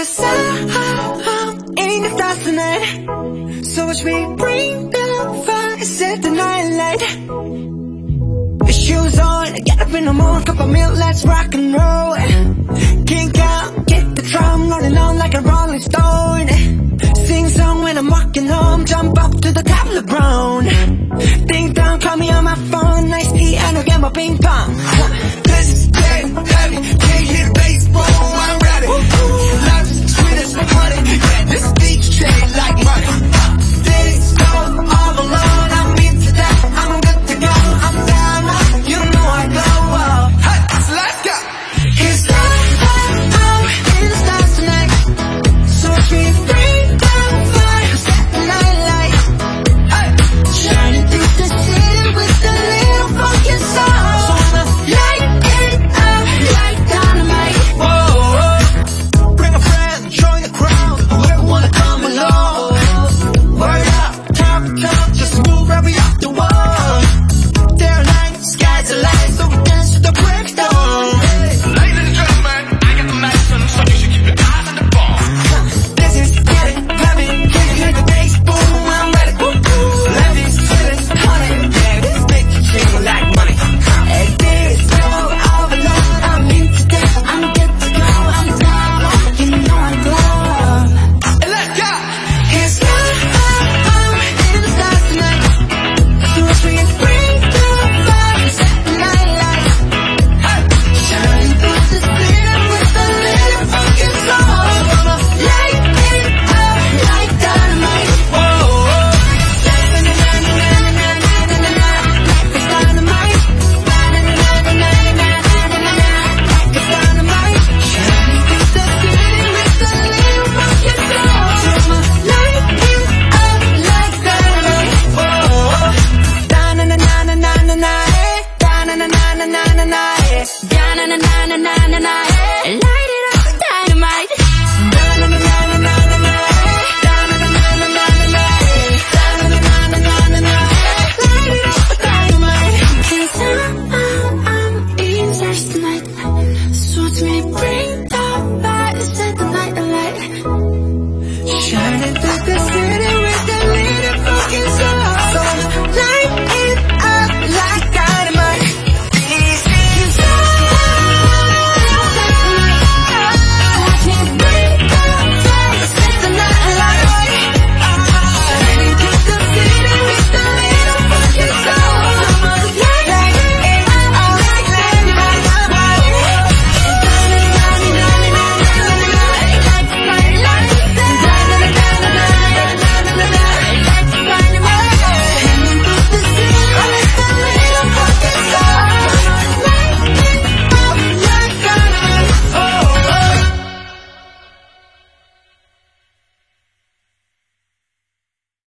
'cause I'm in the stars tonight. So watch me bring the fire, set the night light. Shoes on, get up in the morning, cup of milk, let's rock and roll. Kink out, get the drum rolling on like a rolling stone. Sing song when I'm walking home, jump up to the top of the brown. Ding dong, call me on my phone, nice tea, and I'll get my ping pong.